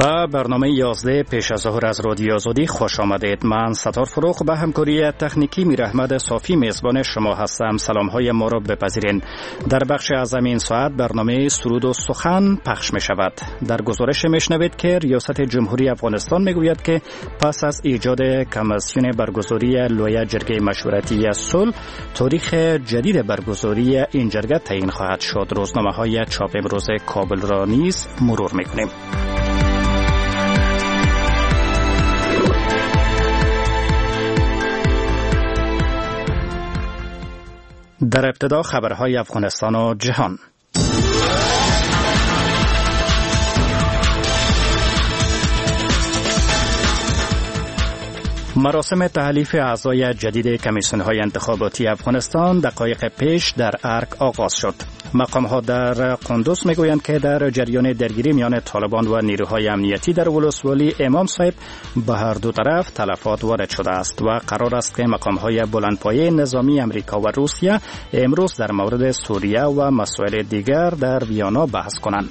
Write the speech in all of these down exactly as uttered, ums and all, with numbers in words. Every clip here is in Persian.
به برنامه یازده پیش از ظهر از رادیو آزادی خوش آمدید. من ستار فروغ به همکاری تکنیکی میر احمد صافی میزبان شما هستم. سلام های ما را بپذیرین. در بخش از این ساعت برنامه سرود و سخن پخش می شود. در گزارش میشنوید که ریاست جمهوری افغانستان میگوید که پس از ایجاد کمیسیون برگزاری لویه جرگه مشورتی صلح، تاریخ جدید برگزاری این جرگه تعیین خواهد شد. روزنامه های چاپ امروز کابل را نیز مرور میکنیم. در ابتدا خبرهای افغانستان و جهان. مراسم تحلیف اعضای جدید کمیسیون‌های انتخاباتی افغانستان دقایق پیش در ارگ آغاز شد. مقام‌ها در قندوز میگویند که در جریان درگیری میان طالبان و نیروهای امنیتی در ولسوالی امام صاحب به هر دو طرف تلفات وارد شده است و قرار است که مقام‌های بلندپایه نظامی امریکا و روسیه امروز در مورد سوریه و مسائل دیگر در ویانا بحث کنند.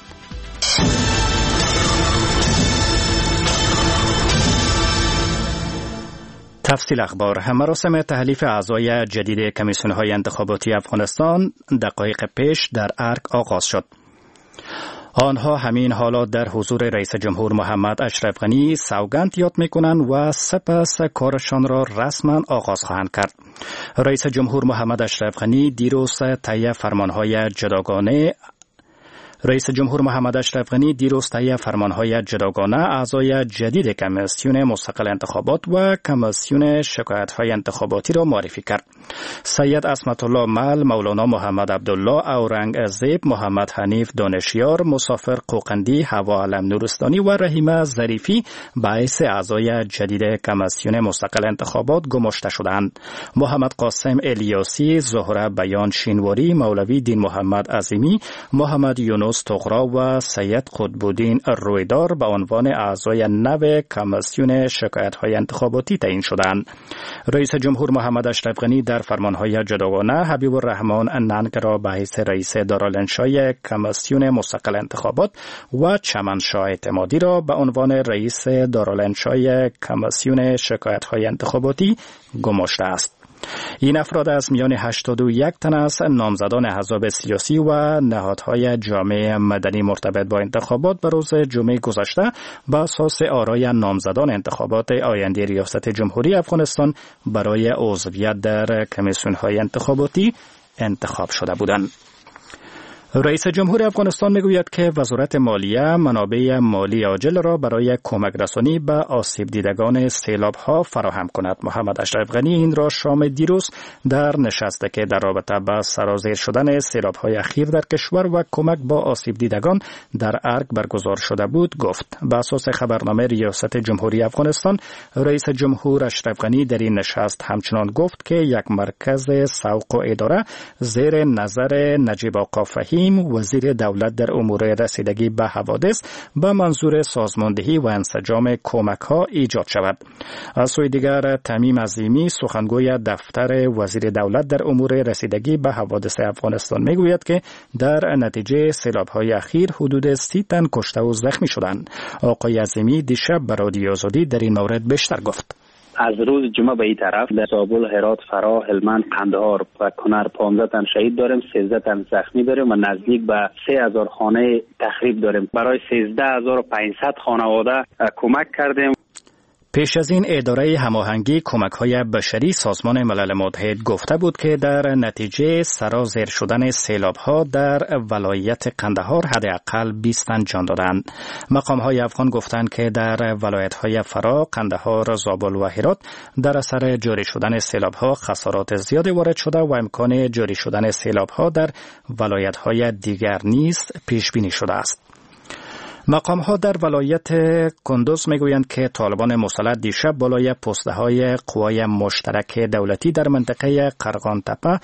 تفصیل اخبار. مراسم تحلیف اعضای جدید کمیسیون‌های انتخاباتی افغانستان دقایق پیش در ارگ آغاز شد. آنها همین حالات در حضور رئیس جمهور محمد اشرف غنی سوگند یاد می‌کنند و سپس کارشان را رسما آغاز خواهند کرد. رئیس جمهور محمد اشرف غنی دیروز طی فرمان‌های جداگانه رئیس جمهور محمد اشرف غنی دیروز طی فرمان‌های جداگانه اعضای جدید کمیسیون مستقل انتخابات و کمیسیون شکایت‌های انتخاباتی را معرفی کرد. سید عصمت الله مل، مولانا محمد عبدالله، اورنگزیب، محمد حنیف دانشیار، مسافر قوقندی، هوا علم نورستانی و رحیمه ظریفی باعث اعضای جدید کمیسیون مستقل انتخابات گماشته شدند. محمد قاسم الیاسی، زهره بیان شینواری، مولوی دین محمد عظیمی، محمد یونس تغرا و سید قطب‌الدین رویدار به عنوان اعضای نو کمیسیون شکایت‌های انتخاباتی تعیین شدند. رئیس جمهور محمد اشرف غنی در فرمان‌های جداگانه حبیب الرحمن ننگ را به حیث رئیس دارالانشای کمیسیون مستقل انتخابات و چمنشاه اعتمادی را به عنوان رئیس دارالانشای کمیسیون شکایت‌های انتخاباتی گماشته است. این افراد از میان هشتاد و یک تن از نامزدان احزاب سیاسی و نهادهای جامعه مدنی مرتبط با انتخابات به روز جمعه گذشته به اساس آرای نامزدان انتخابات آینده ریاست جمهوری افغانستان برای عضویت در کمیسیون‌های انتخاباتی انتخاب شده بودند. رئیس جمهور افغانستان میگوید که وزارت مالیه منابع مالی عاجل را برای کمک رسانی به آسیب دیدگان سیلاب ها فراهم کند. محمد اشرف غنی این را شام دیروز در نشستی که در رابطه با سرازیر شدن سیلاب های اخیر در کشور و کمک با آسیب دیدگان در ارگ برگزار شده بود گفت. به اساس خبرنامه ریاست جمهوری افغانستان، رئیس جمهور اشرف غنی در این نشست همچنان گفت که یک مرکز سوق و اداره زیر نظر نجیب آقا فهیم، وزیر دولت در امور رسیدگی به حوادث، به منظور سازماندهی و انسجام کمک ها ایجاد شود. از سوی دیگر تمیم عظیمی، سخنگوی دفتر وزیر دولت در امور رسیدگی به حوادث افغانستان میگوید که در نتیجه سیلاب های اخیر حدود سی تن کشته و زخمی شدند. آقای عظیمی دیشب به رادیو آزادی در این مورد بیشتر گفت. از روز جمعه به این طرف در زابل، هرات، فراه، هلمند، قندهار و کنر پانزده تن شهید داریم، سیزده تن زخمی داریم و نزدیک به سه هزار خانه تخریب داریم. برای سیزده هزار و پانصد خانواده کمک کردیم. پیش از این اداره هماهنگی کمک‌های بشری سازمان ملل متحد گفته بود که در نتیجه سرازیر شدن سیلاب‌ها در ولایت قندهار حداقل بیست تن جان دادند. مقام‌های افغان گفتند که در ولایت‌های فراه، قندهار، زابل و هرات در اثر جاری شدن سیلاب‌ها خسارات زیادی وارد شده و امکان جاری شدن سیلاب‌ها در ولایت‌های دیگر نیز پیش بینی شده است. مقام ها در ولایت کندوز میگویند که طالبان مسلح دیشب بالای پسته های قوای مشترک دولتی در منطقه قرغان تپه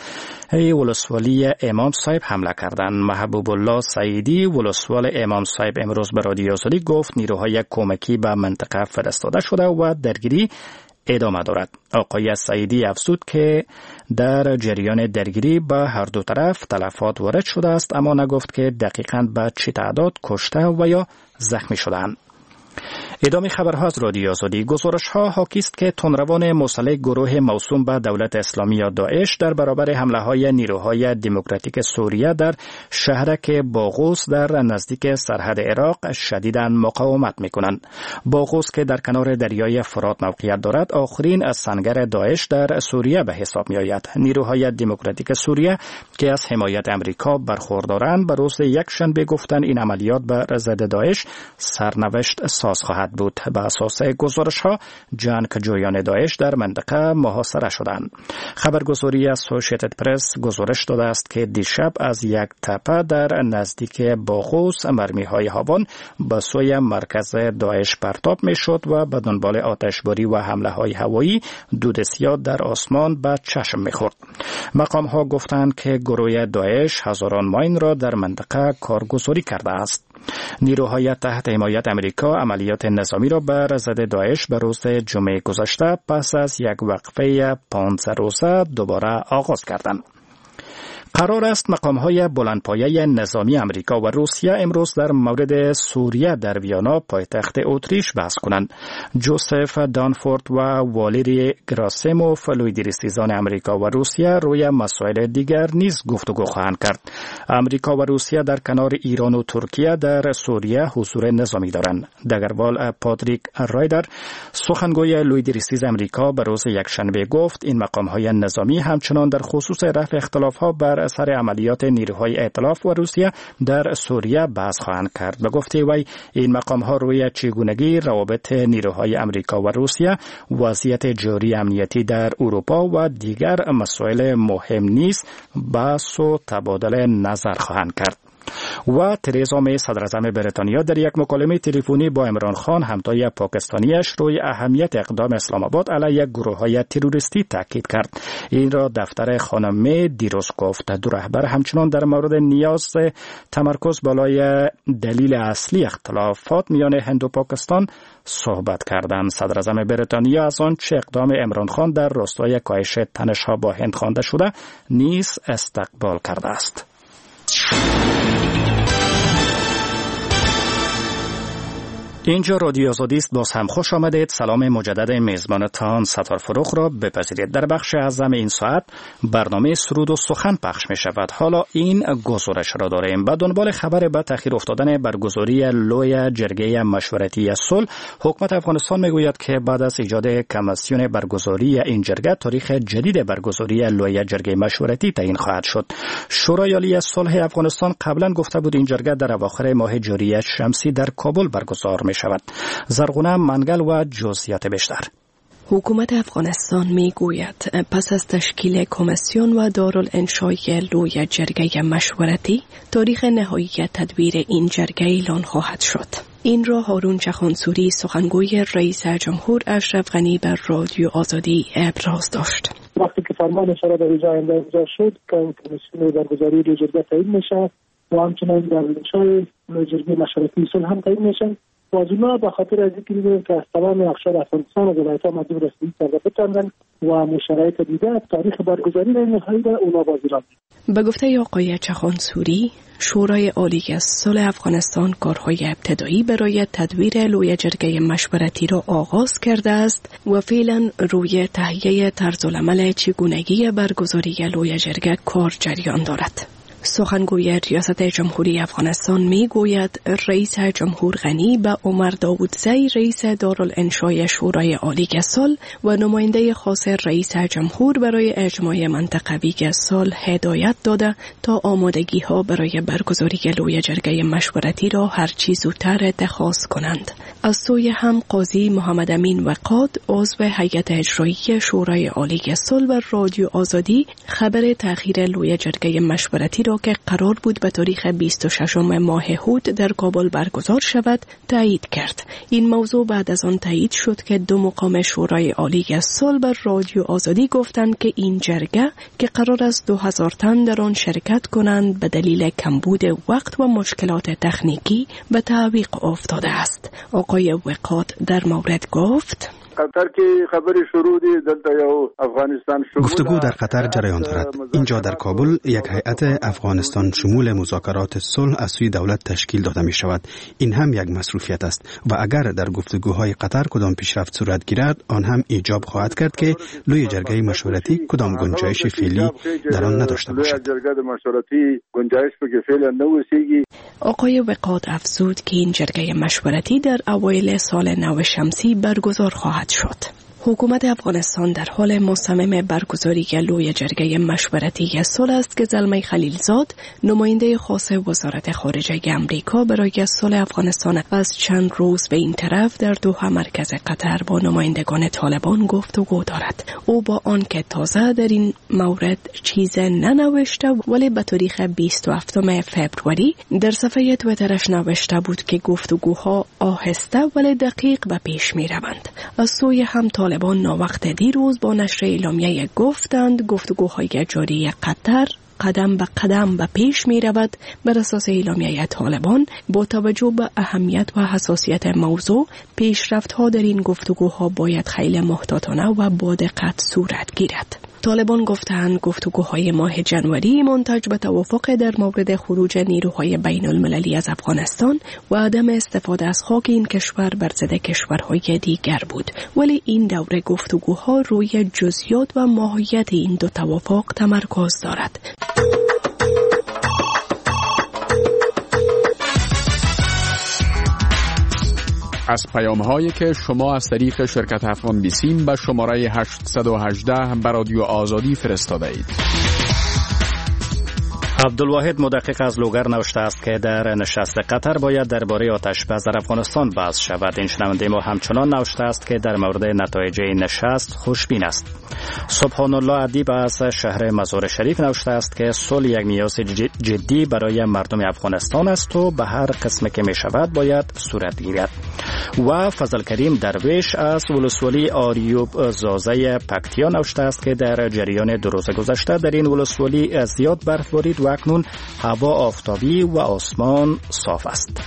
ولسوالی امام صاحب حمله کردند. محبوب الله سعیدی، ولسوال امام صاحب، امروز به رادیو آزادی گفت نیروهای کمکی به منطقه فرستاده شده و درگیری ادامه دارد. آقای سعیدی افزود که در جریان درگیری به هر دو طرف تلفات وارد شده است، اما نگفت که دقیقاً به چه تعداد کشته و یا زخمی شدند. ادامه خبرها از رادیو آزادی. گزارش‌ها حاکی است که تندروان مسلح گروه موسوم به دولت اسلامی یا داعش در برابر حمله‌های نیروهای دموکراتیک سوریه در شهرک باغوس در نزدیک سرحد عراق شدیداً مقاومت می‌کنند. باغوس که در کنار دریای فرات موقعیت دارد، آخرین از سنگر داعش در سوریه به حساب می‌آید. نیروهای دموکراتیک سوریه که از حمایت امریکا برخوردارند، به روز یکشنبه گفتند این عملیات بر ضد داعش سرنوشت ساز خواهد بود. به اساس گزارش‌ها جنگجویان داعش در منطقه محاصره شدند. خبرگزاری اسوسییتد پرس گزارش داده است که دیشب از یک تپه در نزدیک باغوس مرمی‌های هاون به سوی مرکز داعش پرتاب می‌شد و به دنبال آتشباری و حمله‌های هوایی دود سیاه در آسمان به چشم می‌خورد. مقام‌ها گفتند که گروه داعش هزاران ماین را در منطقه کارگزاری کرده است. نیروهای تحت حمایت امریکا عملیات نظامی را بر ضد داعش به روز جمعه گذشته پس از یک وقفه پانزده روزه دوباره آغاز کردند. قرار است مقام‌های بلندپایه نظامی امریکا و روسیه امروز در مورد سوریه در ویانا پایتخت اتریش بحث کنند. جوزف دانفورد و والری گراسیموف لویدریستیزان امریکا و روسیه روی مسائل دیگر نیز گفتگو خواهند کرد. امریکا و روسیه در کنار ایران و ترکیه در سوریه حضور نظامی دارند. دگروال پاتریک رایدر سخنگوی لویدریستیز امریکا به روز یکشنبه گفت این مقام‌های نظامی همچنان در خصوص رفع اختلاف‌ها بر اثر عملیات نیروهای ائتلاف و روسیه در سوریه بحث خواهند کرد. به گفته وی این مقام‌ها روی چگونگی روابط نیروهای امریکا و روسیه، وضعیت جاری امنیتی در اروپا و دیگر مسائل مهم نیز بحث و تبادل نظر خواهند کرد. و تریزا می صدراعظم بریتانیا در یک مکالمه تلفنی با عمران خان همتای پاکستانیش روی اهمیت اقدام اسلام آباد علیه گروه‌های تروریستی تاکید کرد. این را دفتر خانم می دیروز گفت. دو رهبر همچنان در مورد نیاز تمرکز بالای دلیل اصلی اختلافات میان هند و پاکستان صحبت کردند. صدراعظم بریتانیا از آن چه اقدام عمران خان در راستای کاهش تنش‌ها با هند خوانده شده نیز استقبال کرده است. اینجا رادیو آزادی است. باز هم خوش آمدید. سلام مجدد میزبانتان ستار فروخ را بپذیرید. در بخش اعظم این ساعت برنامه سرود و سخن پخش می شود. حالا این گزارش را داریم. به دنبال خبر به تأخیر افتادن برگزاری لوی جرگه مشورتی صلح، حکومت افغانستان می گوید که بعد از ایجاد کمیسیون برگزاری این جرگه، تاریخ جدید برگزاری لوی جرگه مشورتی تعیین خواهد شد. شورای عالی صلح افغانستان قبلا گفته بود این جرگه در اواخر ماه جاری شمسی در کابل برگزار می شود. زرغونه منگل و جزئیات بیشتر. حکومت افغانستان می گوید پس از تشکیل کمیسیون و دارالانشای لوی جرگه مشورتی، تاریخ نهایی تدبیر این جرگه اعلان خواهد شد. این را هارون چخانسوری سخنگوی رئیس جمهور اشرف غنی بر رادیو آزادی ابراز داشت. وقتی که فرمان شورا در اجرا امضا شد که کمیسیون برگزاری لوی جرگه تعیین میشه و همچنین دارالانشای لوی جرگه مشورتی صلح هم تعیین میشه. واجبا به خاطر از اینکه می‌دونیم که از تمام اقشار افغانستان و ولایت‌ها مطلوب رسیدگی کرده بتوانند و مشارکت دیده تاریخ برگزاری نهایی را اونا بازیران. به گفته آقای چخانسوری، شورای عالی صلح افغانستان کارهای ابتدایی برای تدویر لوی جرگه مشورتی را آغاز کرده است و فعلا روی تهیه طرزالعمل چگونگی برگزاری لوی جرگه کار جریان دارد. سخنگوی ریاست جمهوری افغانستان می گوید رئیس جمهور غنی به عمر داودزی رئیس دارالانشای شورای عالی صلح و نماینده خاص رئیس جمهور برای اجماع منطقوی صلح هدایت داده تا آمادگی ها برای برگزاری لوی جرگه مشورتی را هر چه زودتر اتخاذ کنند. از سوی هم قاضی محمد امین وقاد عضو هیئت اجرایی شورای عالی صلح و رادیو آزادی خبر تأخیر لوی جرگه مشورتی را که قرار بود به تاریخ بیست و ششم ماه هود در کابل برگزار شود تایید کرد. این موضوع بعد از آن تایید شد که دو مقام شورای عالی صلح بر رادیو آزادی گفتند که این جرگه که قرار است دو هزار تن در آن شرکت کنند به دلیل کمبود وقت و مشکلات تکنیکی به تعویق افتاده است. آقای وقاد در مورد گفت: قطر که خبر شروع دی دلته یو افغانستان شمول گفتگو در قطر جریان دارد. اینجا در کابل یک هیئت افغانستان شمول مذاکرات صلح از سوی دولت تشکیل داده می شود. این هم یک مصروفیت است و اگر در گفتگوهای قطر کدام پیشرفت صورت گیرد آن هم ایجاب خواهد کرد که لوی جرگه مشورتی کدام گنجایش فعلی در آن نداشته باشد. آقای وقاد افزود که این جرگه مشورتی در اوایل سال نو شمسی برگزار خواهد شد. حکومت افغانستان در حال مصمم برگزاری لوی جرگه مشورتی صلح است که زلمه خلیلزاد نماینده خاص وزارت خارجه امریکا برای صلح افغانستان از چند روز به این طرف در دوحه مرکز قطر با نمایندگان طالبان گفتگو دارد. او با آنکه تازه در این مورد چیز ننوشته ولی به تاریخ بیست و هفتم فوریه در صفحه توییترش نوشته بود که گفتگوها آهسته ولی دقیق به پیش می روند. از سوی هم طالبان ناوقت دیروز با نشر اعلامیه گفتند گفتگوهای جاری قطر قدم به قدم به پیش می رود. بر اساس اعلامیه طالبان با توجه به اهمیت و حساسیت موضوع پیشرفت ها در این گفتگوها باید خیلی محتاطانه و با دقت صورت گیرد. طالبان گفتند گفتگوهای ماه جنوری منتج به توافق در مورد خروج نیروهای بین المللی از افغانستان و عدم استفاده از خاک این کشور بر ضد کشورهای دیگر بود، ولی این دوره گفتگوها روی جزئیات و ماهیت این دو توافق تمرکز دارد. از پیام‌هایی که شما از طریق شرکت افغان بیسیم به شماره هشت یک هشت به رادیو آزادی فرستاده اید. عبدالواحد مدقق از لوگر نوشته است که در نشست قطر باید درباره آتش‌بس در افغانستان بحث شود. این شنونده ما همچنان نوشته است که در مورد نتایج این نشست خوشبین است. سبحان الله ادیب از شهر مزار شریف نوشته است که صلح یک نیاز جدی برای مردم افغانستان است و به هر قسم که می شود باید صورت گیرد. و فضل کریم درویش از ولسوالی آریوب زازه پکتیا نوشته است که در جریان دو روز گذشته در این ولسوالی زیاد برف بارید و اکنون هوا آفتابی و آسمان صاف است.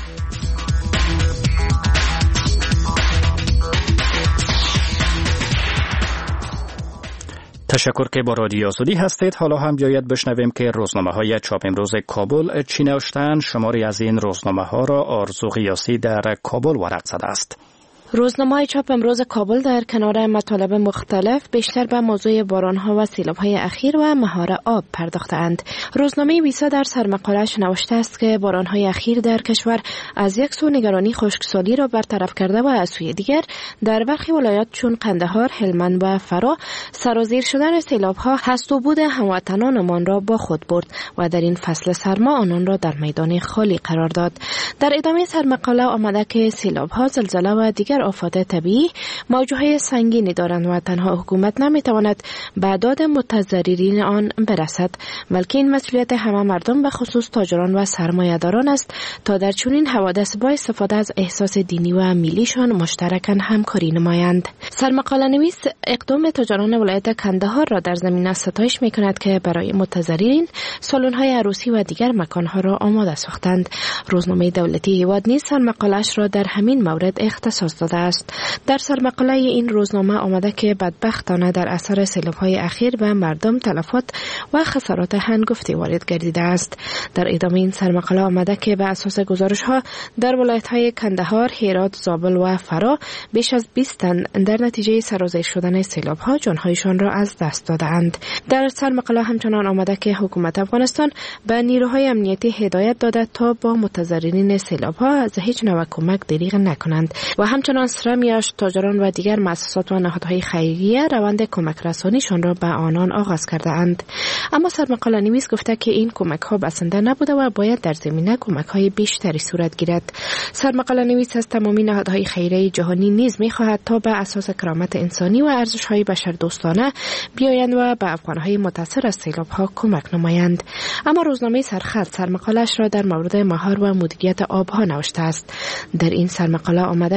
تشکر که با رادیو آزادی هستید. حالا هم بیاید بشنویم که روزنامه‌های چاپ امروز کابل چی نوشتند. شماری از این روزنامه‌ها را آرزو غیاثی در کابل ورق زده است. روزنامه‌های چاپ امروز کابل در کنار مطالب مختلف بیشتر به موضوع باران‌ها و سیلاب‌های اخیر و مهار آب پرداخته‌اند. روزنامه ویسا در سرمقاله‌اش نوشته است که باران‌های اخیر در کشور از یک سو نگرانی خشکسالی را برطرف کرده و از سوی دیگر در برخی ولایات چون قندهار، هلمند و فرا سرازیر شدن سیلاب‌ها هست و بود هموطنانمان را با خود برد و در این فصل سرما آنان را در میدان خالی قرار داد. در ادامه سرمقاله آمده که سیلاب‌ها، زلزله و دیگر آفات طبیعی موجهای سنگینی دارند و تنها حکومت نمیتواند به داد متضررین آن برسد، بلکه این مسئولیت همه مردم به خصوص تاجران و سرمایه‌داران است تا در چنین حوادث با استفاده از احساس دینی و ملیشان مشترکاً همکاری نمایند. سرمقاله نویس اقدام تاجران ولایت کندهار را در زمینه ستایش میکند که برای متضررین سالن‌های عروسی و دیگر مکانها را آماده ساختند. روزنامه دولتی هیواد نیز سرمقاله‌اش را در همین مورد اختصاص داده است. در سرمقاله این روزنامه آمده که بدبختانه در اثر سیلاب‌های اخیر به مردم تلفات و خسارات هنگفتی وارد گردیده است. در ادامه این سرمقاله آمده که به اساس گزارش‌ها در ولایت‌های کندهار، هرات، زابل و فرا بیش از بیست تن در نتیجه سرازیر شدن سیلاب‌ها جان‌هایشان را از دست داده‌اند. در سرمقاله همچنان آمده که حکومت افغانستان به نیروهای امنیتی هدایت داده تا با متضررین سیلاب‌ها از هیچ نوع کمک دریغ نکنند و همچنان سرمیاش، تاجران و دیگر مؤسسات و نهادهای خیریه روند کمک رسانیشان را به آنان آغاز کرده اند. اما سرمقاله نویس گفته که این کمک ها بسنده نبوده و باید در زمینه کمک های بیشتری صورت گیرد. سرمقاله نویس از تمامی نهادهای خیریه جهانی نیز می خواهد تا به اساس کرامت انسانی و ارزش های بشردوستانه بیایند و به افغان های متاثر از سیلاب ها کمک نمایند. اما روزنامه سرخط سرمقاله‌اش را در مورد مهار و مدیریت آب ها نوشته است. در این سرمقاله آمده که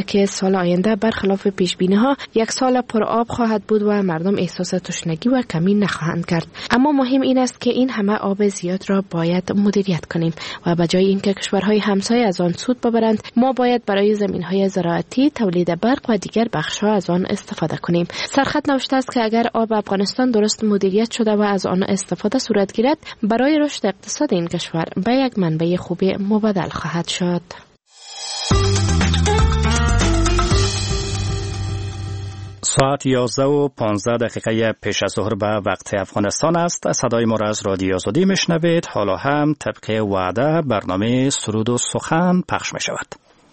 سال آینده برخلاف پیشبینی‌ها یک سال پر آب خواهد بود و مردم احساس تشنگی و کمی نخواهند کرد. اما مهم این است که این همه آب زیاد را باید مدیریت کنیم و به جای اینکه کشورهای همسایه از آن سود ببرند، ما باید برای زمین‌های زراعتی، تولید برق و دیگر بخش‌ها از آن استفاده کنیم. سرخط نوشته است که اگر آب افغانستان درست مدیریت شده و از آن استفاده صورت گیرد، برای رشد اقتصاد این کشور به یک منبع خوب مبادل خواهد شد. ساعت یازده و پانزده دقیقه پیش از ظهر به وقت افغانستان است. صدای ما را از رادیو آزادی میشنوید. حالا هم طبق وعده برنامه سرود و سخن پخش می شود.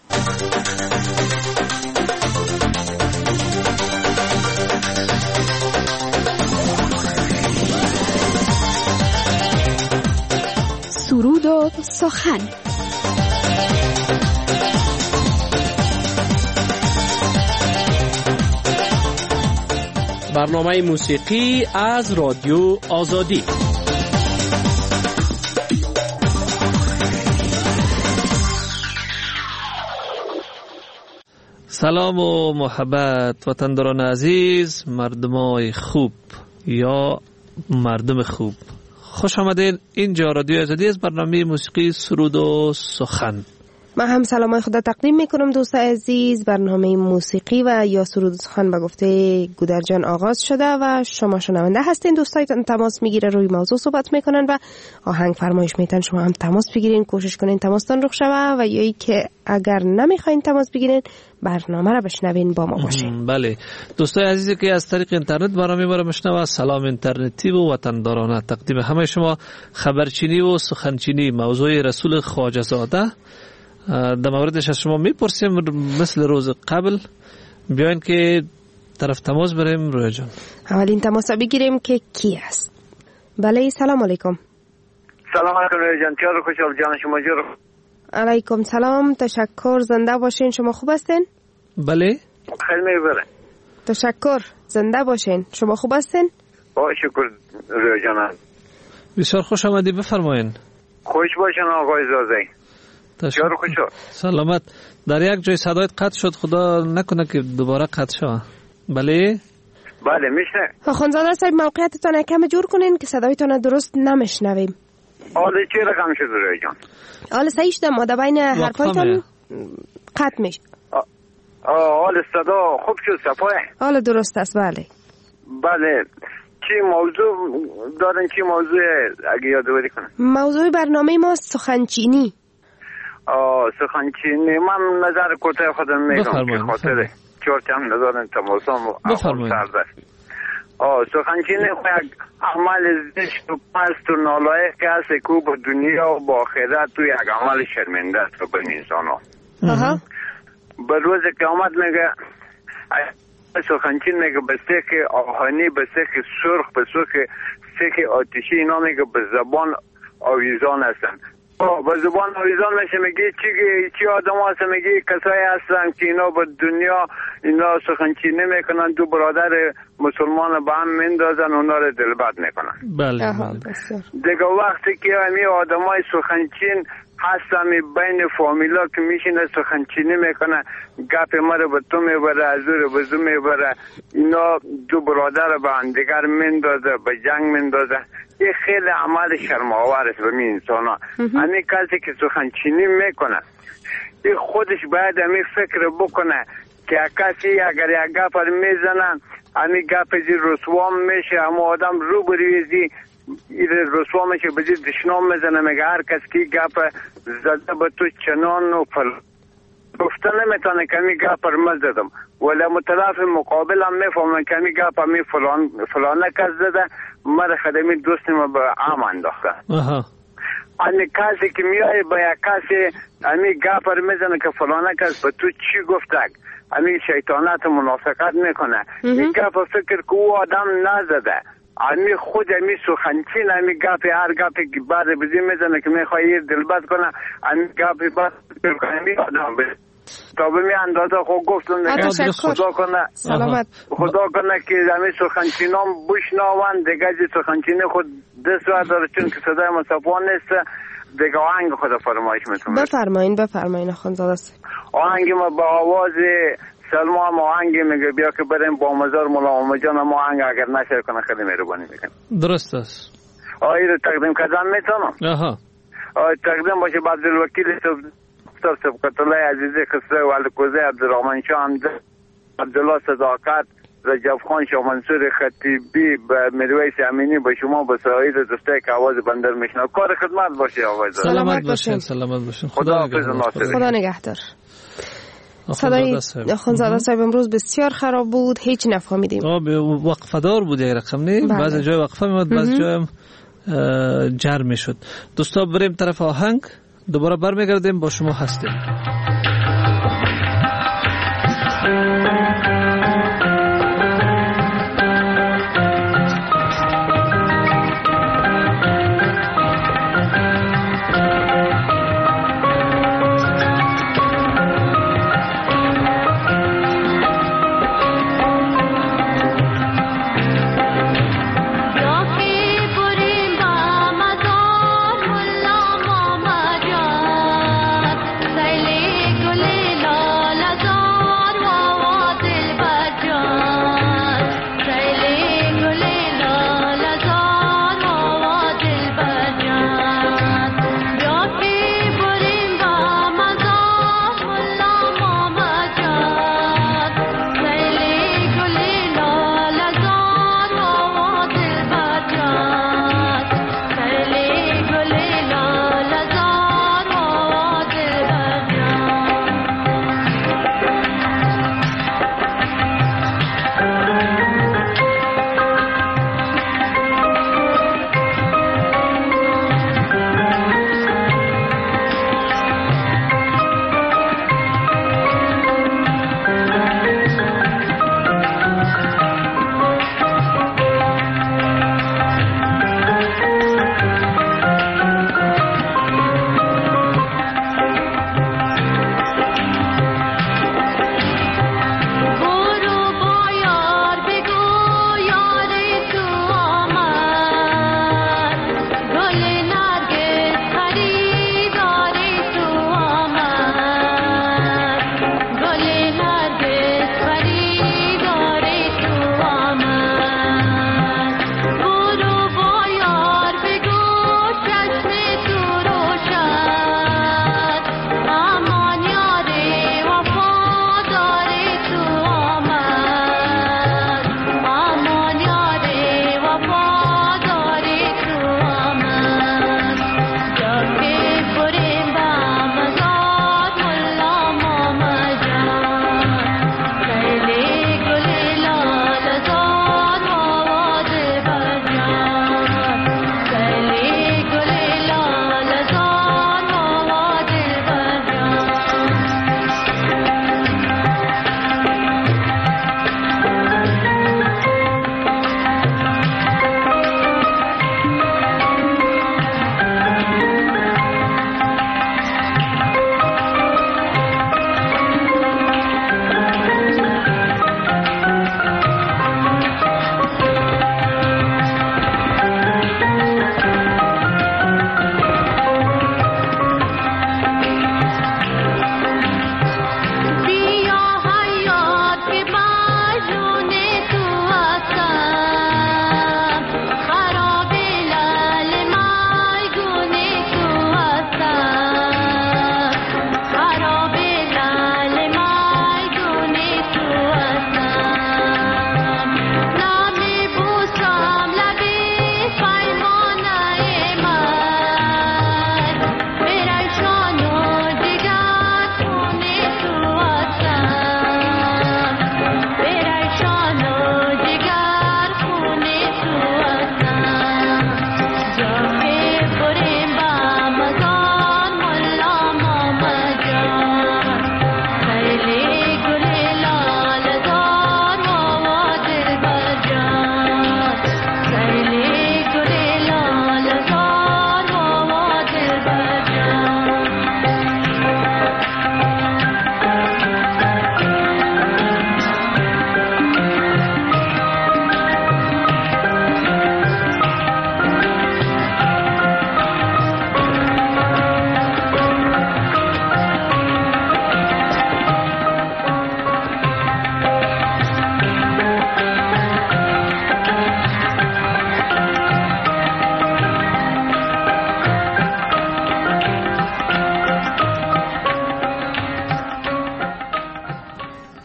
سرود و سخن. برنامه موسیقی از رادیو آزادی. سلام و محبت وطنداران عزیز، مردمای خوب یا مردم خوب، خوش آمدین. اینجا رادیو آزادی از برنامه موسیقی سرود و سخن. من هم سلامای خدا تقدیم میکنم دوست عزیز. برنامه موسیقی و یا سرود و سخن به گفته گودرجان آغاز شده و شما شنونده هستین. دوستایتان تماس میگیره، روی موضوع صحبت میکنن و آهنگ فرمایش میتن. شما هم تماس بگیرین، کوشش کنین تماستان رخ شوه و یا ای که اگر نمیخواین تماس بگیرین برنامه را بشنوین با ما باشین. بله دوستای عزیزی که از طریق اینترنت برنامه ما را میشنوه، سلام اینترنتی و وطندارانه تقدیم همه شما. خبرچینی و سخنچینی موضوع رسول خواجه زاده در موردش از شما میپرسیم مثل روز قبل. بیاین که طرف تماس بریم. رویا جان اولین تماس بگیریم که کی است. بله سلام علیکم. سلام علیکم رویا جان، چطور؟ خوشحال جان شما جور؟ علیکم سلام، تشکر، زنده باشین. شما خوب هستین؟ بله خیلی میبره. تشکر، زنده باشین. شما خوب هستین؟ با شکر رویا جان. بسیار خوش آمدی، بفرمایین. خوش باشین آقای زازی. تشکر. سلامت. در یک جای صدایت قطع شد، خدا نکنه که دوباره قطع شد. بله بله میشه. خانزاده صاحب موقعیتتان کم جور کنین که صدایتان درست نمیشنویم. حال چه رقم شد روی جان؟ حال صحیح شده، ما در بین حرفایتان قطع میشه. حال صدا خوب شد، صفای حال درست است. بله بله. چی موضوع دارن؟ چی موضوع اگه یادواری کنن؟ موضوع برنامه ما سخنچینی. آه سخنچینی. من نظر کوتاه خودم میگم که خاطر چهارچم ندارن تماسام و سرده. آه سخنچینی خود یک عمل زشت و پست و نالایق که هست که با دنیا و با آخرت توی یک عمل شرمنده است به انسان ها. به روز قیامت میگه سخنچین میگه به سیخ آهنی، به سیخ سرخ، به سیخ آتشی، اینا میگه به زبان آویزان هستن. با زبان آویزان میشه میگه چی چی آدم هست، میگه کسایی هستن که اینا به دنیا اینا سخنچینی میکنن، دو برادر مسلمان به هم میندازن، اونا رو دلبد میکنن. بله دیگه وقتی که همی آدم های سخنچین هستن بین فامیلا که میشینه سخنچینی میکنه، گپ ما رو به تو میبره، از رو به زو میبره، اینا دو برادر رو به هم دیگر میندازه، به جنگ میندازه. یه خیلی عمل شرم‌آور است به می انسان ها. همین کسی که سخنچینی میکنه این خودش باید همین فکر بکنه که کسی اگر یک گپ رو میزنن همین گپ زی رسوام میشه، اما آدم رو بریزی این رسوا میشه، بزی دشنام میزنه، میگه هر کس که گپ زده به تو چنان و فل گفته نمیتونه که همین گپ رو من زدم، ولی مطرف مقابل هم میفهمه که همین گپ همی فلان فلانه کس زده، مر خدمی دوست ما به عام انداخته. همین کسی که میای با یک کسی همین گپ رو میزنه که فلانه کس به تو چی گفته، همین شیطانت منافقت میکنه. این گپ فکر که او آدم نزده، امی خود امی سخنچین امی گپی هر گپی که بعد بزی میزنه که میخوایی دلبد کنه، امی گپی بعد امی آدم بزن تا به می اندازه خود گفتم خدا کنه سلامت خدا کنه که امی سخنچینام بشنوان دیگه جی سخنچین خود دست و داره، چون که صدای مصفان نیست دیگه آهنگ خود فرمایش میتونم. بفرمایین بفرمایین خانزاده صاحب. آهنگ ما با آواز سلما هم آهنگی میگه بیا که بریم با مزار مولا جان ما آهنگ اگر نشر کنه خیلی مهربانی میکنم. درست است. آیه رو تقدیم کردن میتونم. آها. آیه تقدیم باشه با عبدالوکیل دکتر سبقت الله عزیزی خسرو والکوزه عبدالرحمن شاه عبدالله صداقت رجب خان شاه منصور خطیبی به میرویس امینی به شما به سایر دوستای که آواز بندر میشنه کار خدمت باشه آقای زاده. سلامت باشین. سلامت باشین. خدا حافظ ناصر. خدا نگهدار. صدای خانزاده صاحب امروز بسیار خراب بود، هیچ نفهمیدیم. آه به وقفه دار بود یک رقم نه؟ بعضی جای وقفه میاد، بعضی جای هم جر میشد. دوستا بریم طرف آهنگ، دوباره برمیگردیم با شما هستیم. Silence.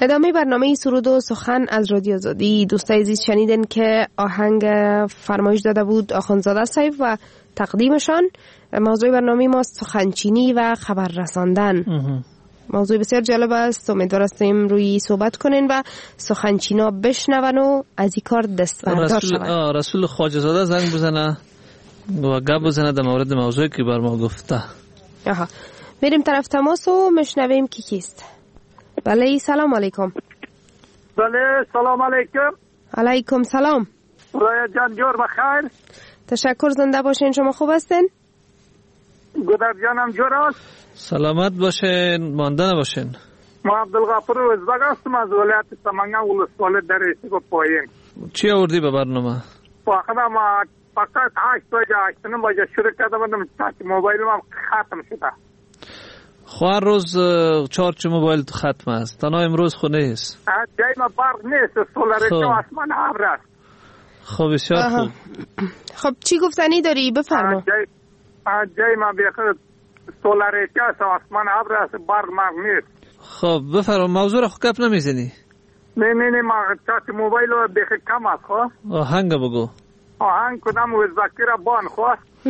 ادامه برنامه سرود و سخن از رادیو آزادی. دوستای عزیز شنیدن که آهنگ فرمایش داده بود آخوندزاده صاحب و تقدیمشان. موضوع برنامه ما سخنچینی و خبر رساندن. موضوع بسیار جالب است. امیدوار هستیم روی صحبت کنین و سخنچینا بشنون و از این کار دست بردار شون. رسول خواجه زاده زنگ بزنه و گپ بزنه در مورد موضوعی که بر ما گفته. آها، میریم طرف تماس و مشنویم کی کیست. بله، سلام علیکم. بله، سلام علیکم. علیکم سلام. رای جان جور بخیر. تشکر، زنده باشین. شما خوب هستین؟ گودر جانم جور است. سلامت باشین، مانده نباشین. ما عبدالغفور ازبک هستم از ولایت سمنگان ولسوالی در ایسیگو پایین. چی آوردی به برنامه؟ واقعا ما فقط هشت بجه هشت نیم بجه شروع کرده بودم تا موبایل ما ختم شده. خو هر روز چهار چه موبایل ختم است، تنها امروز خو نیست. جای ما برق نیست، سولاری تو آسمان ابر است. خب بسیار خوب. خب چی گفتنی داری؟ بفرما. جای جای ما بیخ سولاری تو آسمان ابر است، برق ما نیست. خب بفرما، موضوع را خو گپ نمیزنی؟ نه نه نه، ما چات موبایل رو بیخ کم است. خو آهنگ بگو. آهنگ کدام ازبکی را بان خو.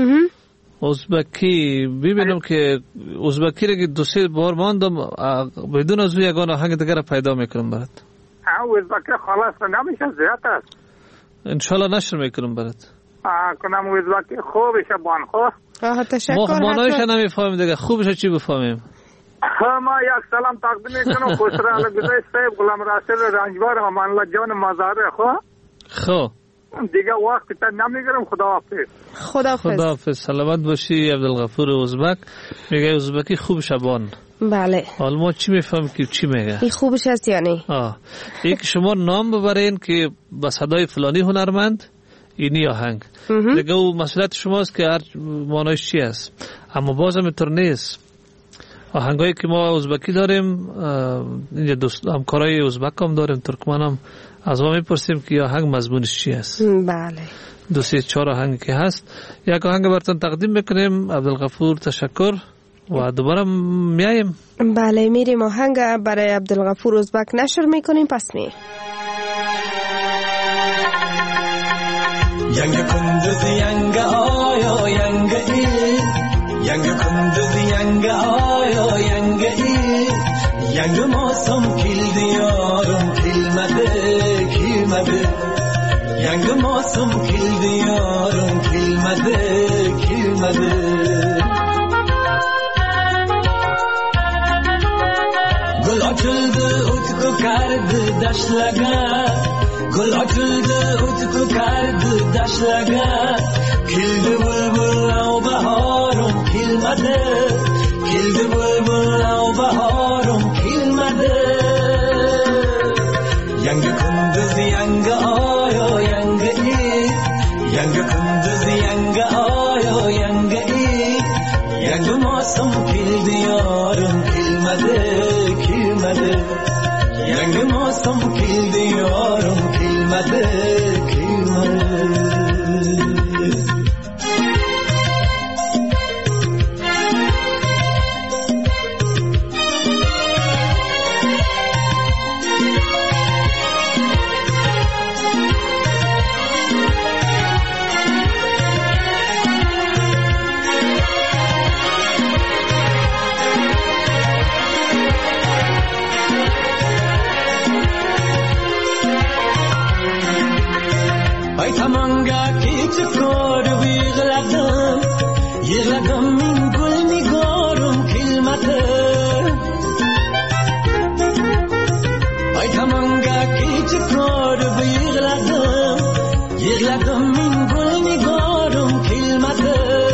ازبکی ببینم که ازبکی را که دو سه بار ماندم بدون از او یگان آهنگ دیگر پیدا میکنم برات. ها ازبکی خلاص نمیشه، زیاد است. انشالله نشر میکنم برات. آ کنم ازبکی خوبشه بان خو. آها تشکر. ما مانایش نمیفهمیم دیگه، خوبش چی بفهمیم؟ ما یک سلام تقدیم میکنم خسرو علگزای صاحب، غلام راسل رنجبار، امان الله جان مزاره. خو خو دیگه وقت تا نمیگیرم. خداحافظ. خداحافظ. خداحافظ. سلامت باشی عبدالغفور ازبک. میگه ازبکی خوب شبان. بله. حالا ما چی میفهم که چی میگه؟ این خوبش هست یعنی؟ آه. یک شما نام ببرین که با صدای فلانی هنرمند اینی آهنگ. دیگه او مسئولیت شماست که هر معنیش چی است. اما بازم اینطور نیست. آهنگایی که ما ازبکی داریم، اینجا دوست همکارای ازبک هم داریم، ترکمن هم، از ما میپرسیم که آهنگ مضمونش چی است. بله. دو سه چهار آهنگ که هست، یک آهنگ براتون تقدیم میکنیم. عبدالغفور تشکر و دوباره میایم. بله میریم آهنگ برای عبدالغفور ازبک نشر میکنیم. پس می ینگ کندوزی ینگ آیا ینگ ای ینگ کندوزی ینگ آیا ینگ ای ینگ ماسم کل دیارم کلمده کلمده ینگ ماسم کل دیارم کلمده کلمده گل açıldı utku kardı daşlaga gul açıldı utku kardı daşlaga kildi bulbul av baharım kilmedi kildi bulbul av baharım kilmedi yangi kunduz yangi ayo yangi i yangi kunduz yangi ayo yangi i yangi mosum kildi yarım kilmedi kilmedi yangi mosum kildi yarım kilmedi kilmedi Tamanga kichkor yig'ladim yig'ladim men gul nigorim kelmadi ay tamanga kichkor yig'ladim yig'ladim men gul nigorim kelmadi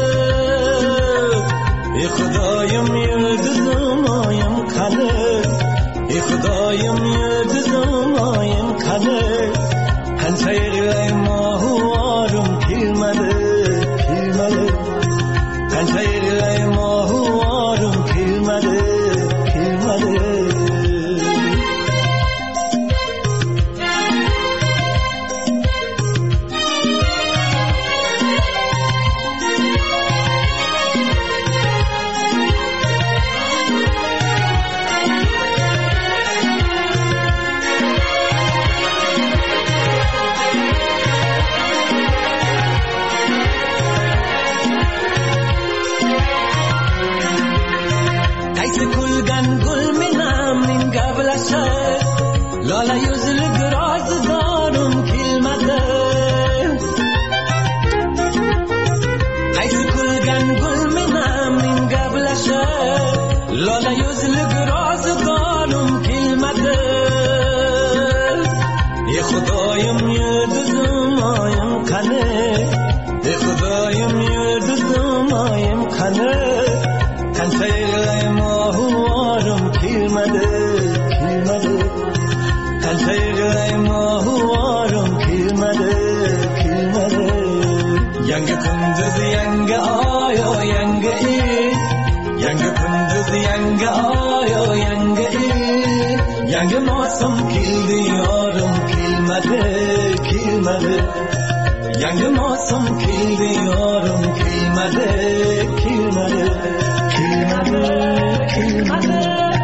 ey xudoyim yulduzim oyim qani ey xudoyim yulduzim oyim qani qancha yig'layman mohuvarim kelmadi kelmadi qancha yig'layman mohuvarim kelmadi kelmadi yangi kunduz yangi oyo yangi iz yangi kunduz yangi oyo yangi iz yangi mavsum keldi yorim kelmadi kelmadi yangi mavsum keldi yorim kelmadi kelmadi kelmadi kelmadi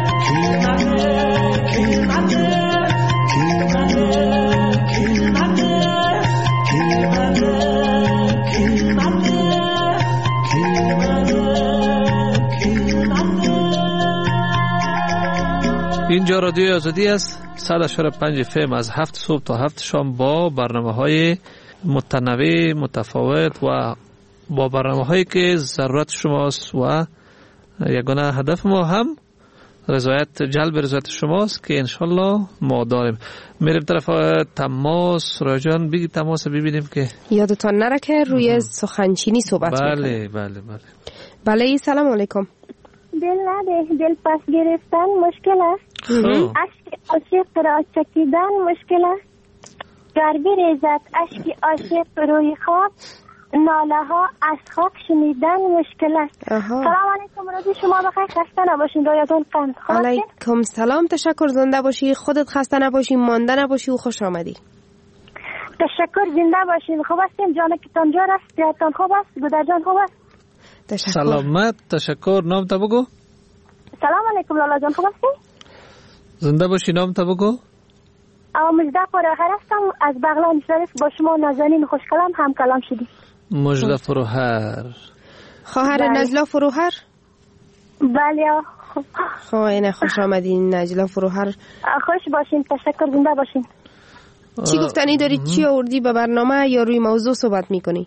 اینجا رادیو آزادی است. صد و چهار و پنج اف ام از هفت صبح تا هفت شام با برنامه های متنوع متفاوت و با برنامه هایی که ضرورت شماست و یگانه هدف ما هم رضایت جلب رضایت شماست که انشالله ما داریم. میریم طرف تماس. راجان بگی تماس ببینیم که یادتان نره که روی سخنچینی صحبت بله میکنیم. بله بله بله سلام علیکم. دل نده دل پس گرفتن مشکل است، اشک عاشق را چکیدن مشکل است، گر بریزد اشک عاشق روی خواب ناله ها از خواب شنیدن مشکل است. سلام علیکم، روز شما بخیر، خسته نباشین، رویتون قند. علیکم سلام، تشکر، زنده باشی، خودت خسته نباشی، مانده نباشی و خوش آمدی. تشکر، زنده باشین، خوب هستیم، جان کتان جان است، جهتان خوب است، گودر جان خوب است. تشکر. سلامت، تشکر. نام تا بگو. سلام علیکم لالا جان، خوب هستی؟ زنده باشی، نام تا بگو. مجده فروهر هستم از بغلان شریف، با شما نازنین خوش کلام هم کلام شدیم. مجده فروهر، خواهر نجلا فروهر. بله. خب اینه، خوش آمدین نجلا فروهر. خوش باشین، تشکر، زنده باشین. چی گفتنی داری؟ چی آوردی به برنامه یا روی موضوع صحبت میکنی؟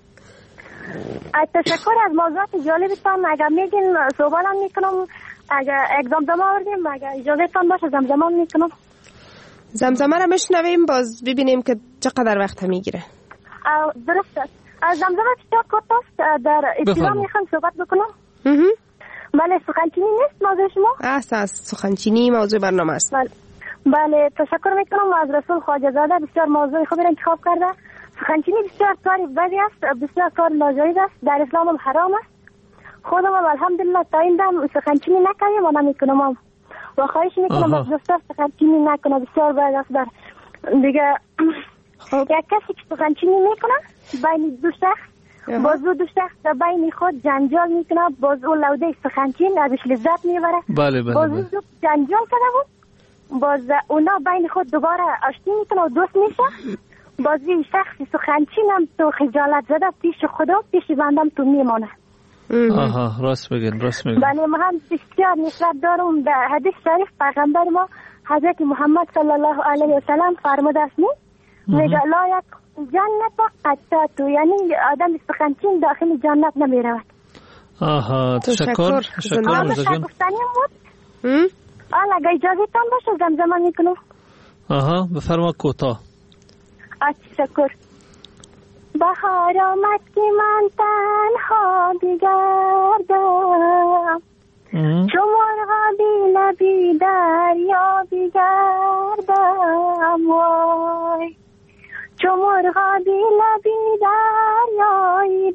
تشکر از موضوعات جالبتان. اگر میگین صحبت هم میکنم، اگر زمزمه آوردیم اگر اجازه تان باشه زمزمه میکنم. زمزمه را مشنویم باز ببینیم که چقدر وقت میگیره. درست است. زمزمه بسیار کوتاه در ابتدا میخوام صحبت بکنم. بله، سخنچینی نیست موضوع شما؟ اساس سخنچینی موضوع برنامه است. بله, بله تشکر میکنم از رسول خواجه زاده، بسیار موضوع خوبی را انتخاب کرده. سخنچینی بسیار کاری بدی است، بسیار کار ناجایز است، در اسلام هم حرام است. خودم هم الحمدلله تا این دم سخنچینی نکردم و نمیکنم هم. و خواهش میکنم از دوستان سخنچینی نکنه، بسیار بد است. در دیگه یک کسی که سخنچینی میکنه بین دو شخص، باز او دو شخص در بین خود جنجال میکنه، باز او لوده سخنچین ازش لذت میبره. بله بله. باز او جنجال کرده بود، باز اونا بین خود دوباره آشتی میکنه و دوست میشه. بازی شخصی سخنچین هم تو خجالت زده پیش خدا پیش بندم تو میمانه. آها، راست بگین راست میگن. بله، ما هم بسیار نسبت دارم به حدیث شریف پیغمبر ما حضرت محمد صلی الله علیه و سلم فرموده است میگه لا یک جنت قطعتو، یعنی آدم سخنچین داخل جنت نمیرود. آها، تشکر. تشکر. آمه گفتنیم بود. آلا اگه اجازه تان باشه زمزمه میکنم. آها، بفرما کوتاه. تشکر. بهار آمد که من تنها بگردم، چو مرغا بی لبی دریا بگردم، وای چو مرغا بی لبی دریای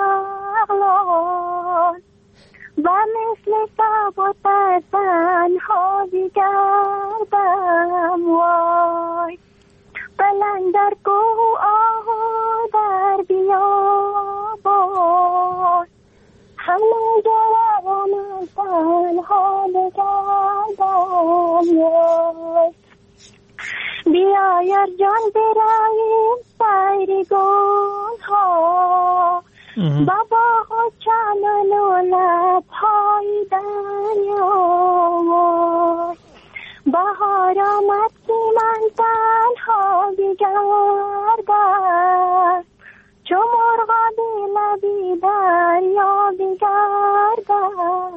بغلان، و مثل کبوتر تنها بگردم، وای بلند در کوه آهو در بیابان، همه جوانان تنها بگردم، بیای ارجان براییم سیر گل ها، بابا و چمن و لبهای دریا، بهار آمد که من تنها بگردم، چو مرغا بی لبی دریا بگردم.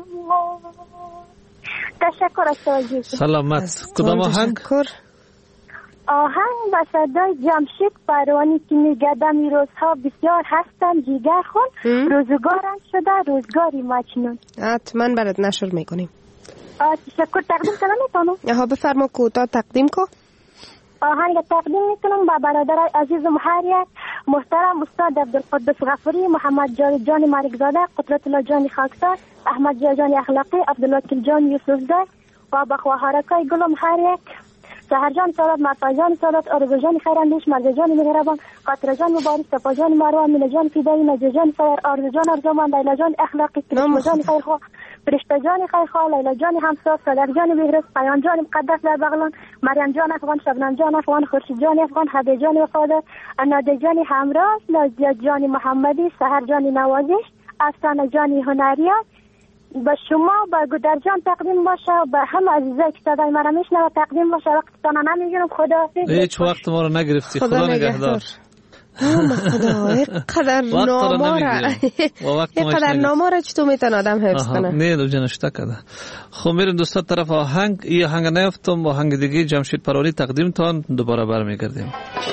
تشکر از توجه. سلامت. کدام آهنگ؟ آهنگ و صدای جمشید پروانی که میگه دمی روزها بسیار هستن جیگر خون، روزگارم شده روزگاری مجنون. حتما برات نشر میکنیم. تشکر. تقدیم کنم میتونم؟ ها بفرما، کوتاه تقدیم کن. آهنگ تقدیم میکنم با برادر عزیز محریک محترم استاد عبدالقدس غفوری، محمد جاوید جان مالکزاده، قدرت الله جان خاکسار، احمد جان اخلاقی، عبدالوکیل جان یوسفزاده و با خواهرکای گل محریک، سحر جان سادات، مرتضی جان سادات، آرزو جان خیراندیش، مرزا جان مهربان، خاطر جان مبارک، صفا جان مروه، مینا جان فیدایی، نجا جان خیر، آرزو جان ارجمند، لیلا جان اخلاقی، کریم جان خیرخواه، فرشته جان خیرخواه، لیلا جان همساز، صدر جان بهرس، پیان جان مقدس در بغلان، مریم جان افغان، شبنم جان افغان، خورشید جان افغان، حبیب جان وفادار، اناده جان همراز، نازیه جان محمدی، سحر جان نوازش، افسانه جان هنریات، به شما با گودرجان تقدیم باشه و به همه عزیزایی که صدای مرا میشنوه تقدیم باشه. وقتتان نمیگیرم. خدا هیچ وقت ما رو نگرفتی. خدا نگهدار. خدا قدر ناماره قدر ناماره چطور میتونه آدم حفظ کنه؟ نه دو جنشته کده. خب میریم دوستا طرف آهنگ ای آهنگ نیفتم با آهنگ دیگه جمشید پروری تقدیم تان دوباره برمیگردیم.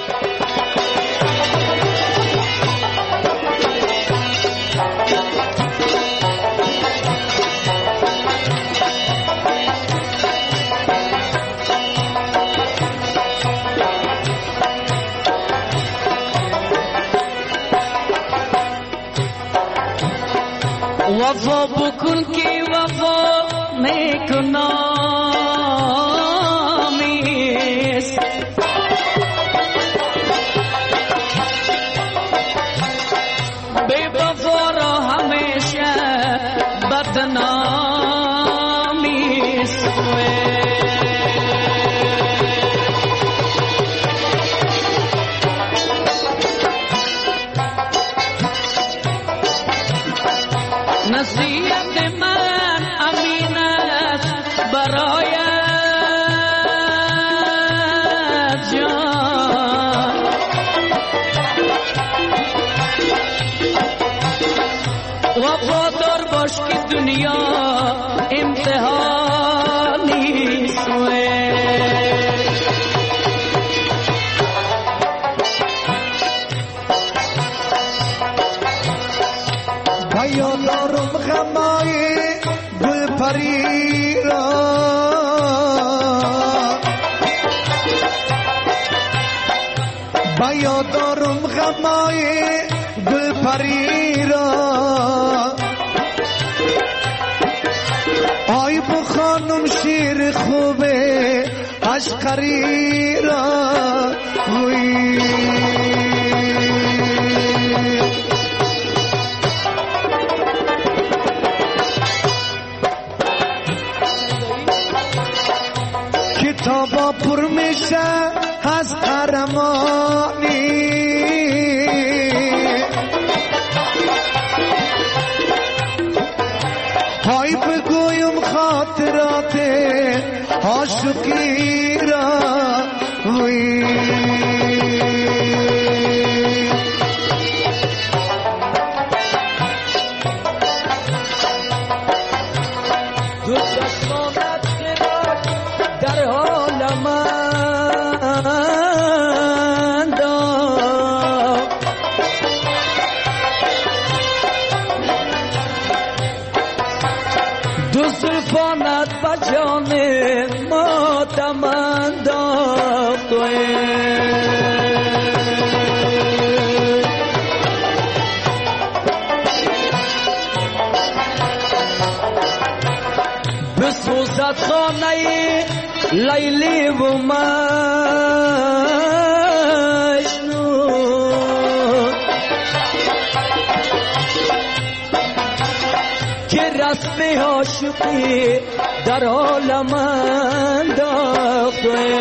وفا بکن که وفا میکنامیست بی وفا را همیشه بدنامیست نصیحت من امین است برای جان وفادار باش که دنیا امتحانی سوه یادارم غمای گل پری را با یادارم غمای گل پری را آی بو خانم شیر خوبه عشقری را وی کتابا پر میشه از قهرمانی های بگویم خاطرات عاشقی را وی جان ما تمندا توی بسوزد خانه لیلی و مجنون که رسم عاشقی در عالم انداخته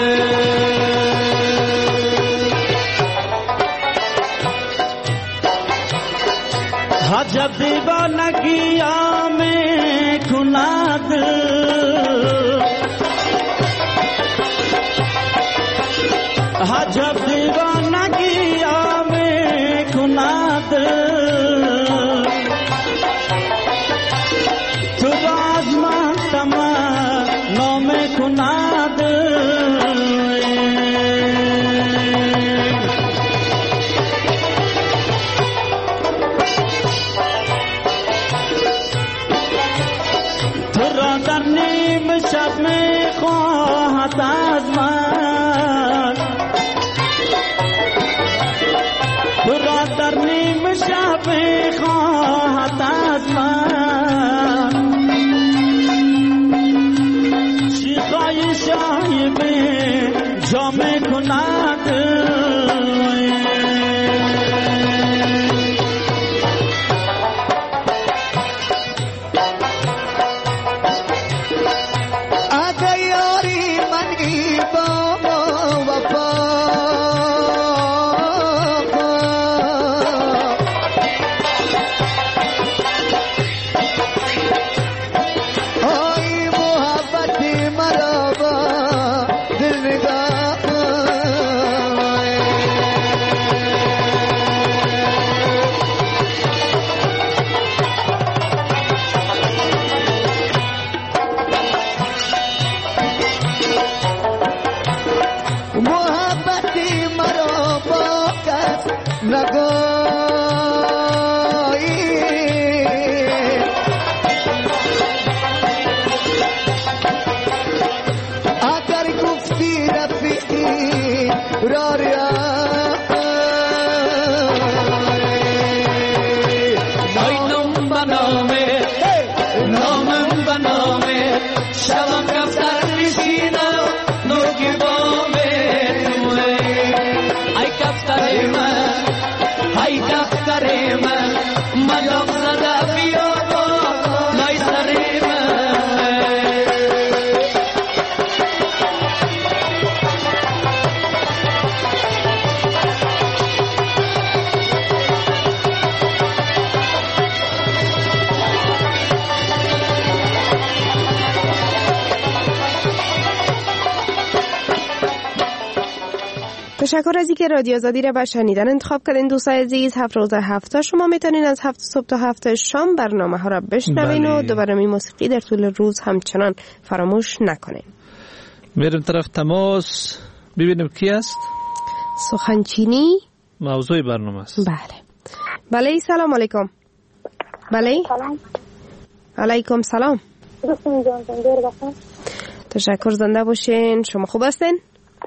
عجب دیوانگی آمه کند عجب دیوانگی آمه کند تو باز من تمام نام کند تو را در نیم شب می خواهد از من در نیم شب خواهد از من چی خواهی شایبه جام کند تشکر از اینکه رادیو آزادی را برای شنیدن انتخاب کردین دوستای عزیز. هفت روز هفته شما میتونین از هفت صبح تا هفت شام برنامه ها را بشنوین بله. و دو برنامه موسیقی در طول روز همچنان فراموش نکنین. میریم طرف تماس ببینیم کی است. سخنچینی موضوع برنامه است. بله بله. سلام علیکم. بله سلام علیکم. سلام. تشکر، زنده باشین. شما خوب هستین؟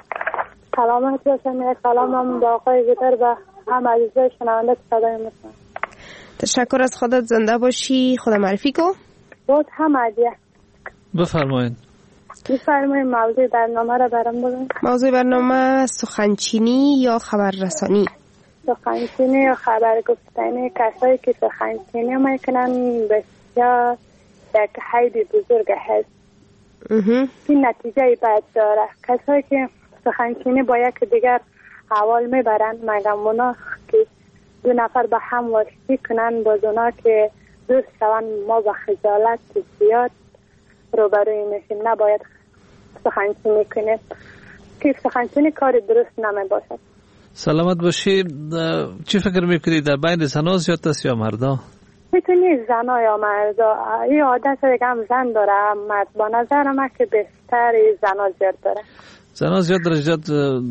سلامت باشم. سلامم با آقای گیتر و هم عزیزای شنونده صدای مستم. تشکر از خودت، زنده باشی. خدا معرفی کو. بود هم عادیه. بفرمایید. بفرمایید موضوع برنامه را برام بگین. موضوع برنامه سخنچینی یا خبررسانی. سخنچینی یا خبر گفتنی. کسایی که سخنچینی میکنن بسیار یک حید بزرگ هست. این نتیجه بد داره. کسایی که سخنچینی با یک دیگر حوال میبرن، مگم اونا که دو نفر به هم واسطی کنن، باز اونا که دوست شوند، ما با خجالت زیاد روبروی میشیم. نباید سخنچینی کنیم که سخنچینی کار درست نمی باشد. سلامت باشی. چی فکر میکنی در بین زنا زیاد است یا مردا؟ میتونی زنا یا مردا. این عادت دیگه هم زن داره، مرد با نظر من که بهتر زنا زیاد داره. زنا زیاد درجات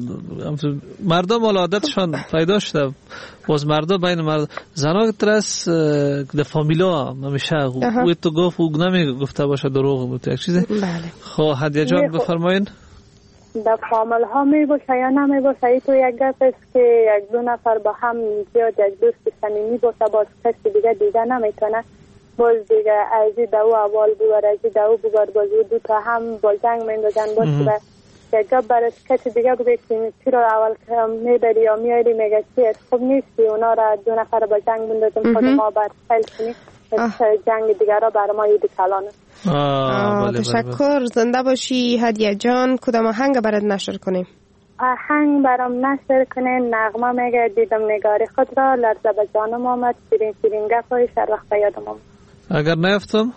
مردا مال عادتشان پیدا شده. باز مردا بین مرد زنا ترس در فامیلا همیشه او تو گفت او نمی گفته باشه دروغ بود یک چیزی. بله. خب هدیه جان بفرمایین. در فامیل ها می باشه یا نمی باشه، ای تو یک گپ است که یک دو نفر با هم زیاد یک دوست صمیمی باشه، باز کسی دیگه دیده نمیتونه. باز دیگه ازی دو اول ببر ازی دو ببر، باز دو تا هم با جنگ میندازن. باز یک گپ برای کسی دیگه بگه که چرا اول میبری یا میاری، میگه چی خوب نیستی، اونا را دو نفر با جنگ بندازیم خود ما بر فیل کنیم، جنگ دیگر را بر ما یه کلانه. تشکر، زنده باشی. هدیه جان کدام آهنگ برات نشر کنیم؟ آهنگ برام نشر کنین. نغمه میگه دیدم نگاری خود را، لرزه به جانم آمد، شیرین شیرین گپای شر وقت یادم آمد. اگر نیفتم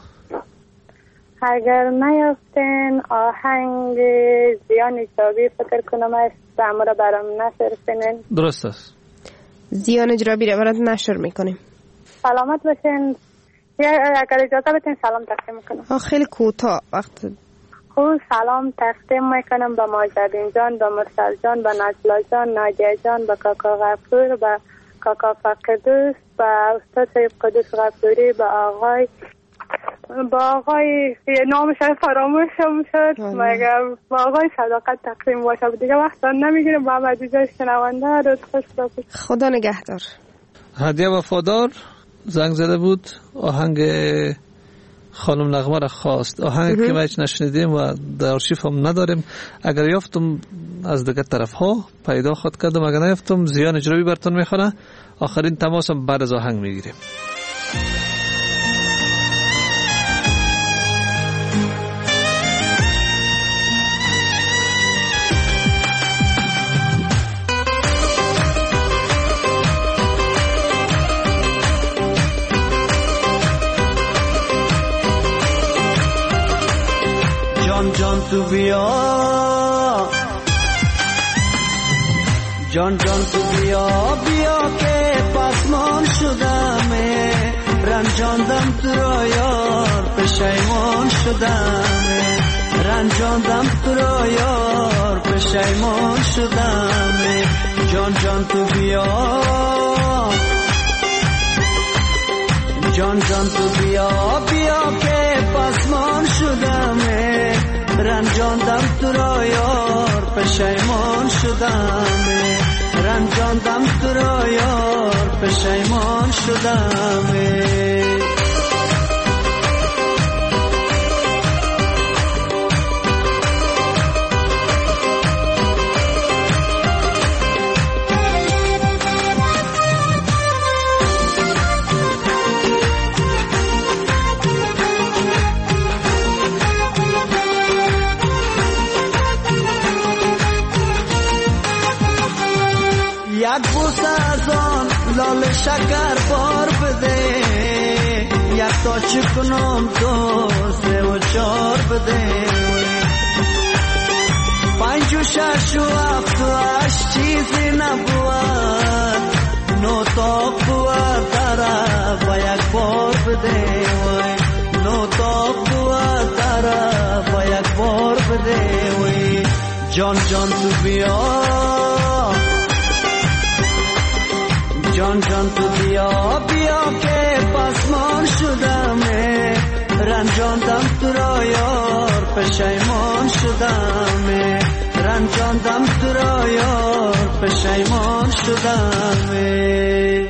اگر نیفتین آهنگ زیان اجرابی فکر کنم است، امورا برام نشر کنین. درست است. زیان اجرابی را برات نشر میکنیم. سلامت باشین. اگر اجازه بتین سلام تقدیم میکنم. خیلی کوتاه وقت. خوب سلام تقدیم میکنم به ماجدین جان، به مرسل جان، به نجلا جان، نادیه جان، به کاکا غفور، به کاکا فقدوس، به استاد سیب قدوس غفوری، به آقای با آقای نامش فراموشم شد، مگر با آقای صداقت تقدیم باشه. دیگه وقت نمیگیرم. با هم عزیزای شنونده روز خوش باشید. خدا نگهدار. هدیه وفادار زنگ زده بود، آهنگ خانم نغمه را خواست، آهنگ که ما هیچ نشنیدیم و در آرشیف هم نداریم. اگر یافتم از دیگر طرف ها پیدا خود کردم، اگر نیافتم زیان اجرایی براتون میخوانه. آخرین تماسم بعد از آهنگ میگیریم. جان جان تو بیا، جان جان تو بیا بیا که پسمان شدمه، رنجاندم تو را یار پشیمان شدمه، رنجاندم تو را یار پشیمان شدمه. جان جان تو بیا، جان جان تو بیا بیا که پسمان شدمه، رنجاندم تو را یار پشیمان شدمه، رنجاندم تو را یار پشیمان شدمه. یک بوسه از آن لال شکر بار بده، یک تا چکنم دو سه و چار بده، پنج و شش و هفت و هشت چیزی نبود، نو تا بود طرف و یک بار بده، نو تا بود طرف و یک بار بده. جان جان تو بیا، جان جان تو بیا بیا که پسمان شدمه، رنجاندم تو را یار پشیمان شدمه، رنجاندم تو را یار پشیمان شدمه.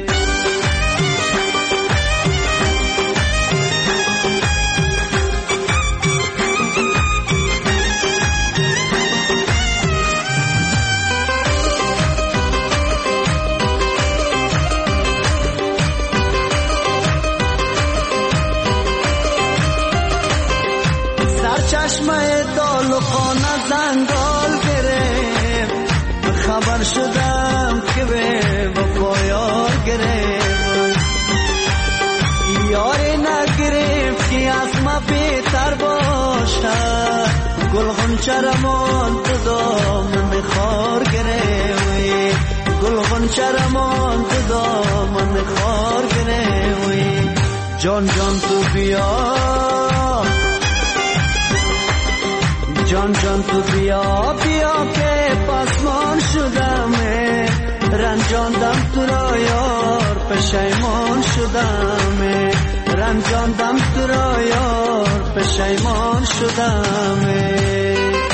چشمه دال و خانه زنگال گرفت، خبر شدم که به وفا یار گرفت، یاری نگرفت که از ما بهتر باشد، گل غنچه رمان تو دامن خار گرفت، گل غنچه رمان تو دامن خار گرفت. جان جان تو بیا، جان جان تو بیا بیا که پسمان شدمه، رنجاندم تو را یار پشیمان شدمه، رنجاندم تو را یار پشیمان شدمه.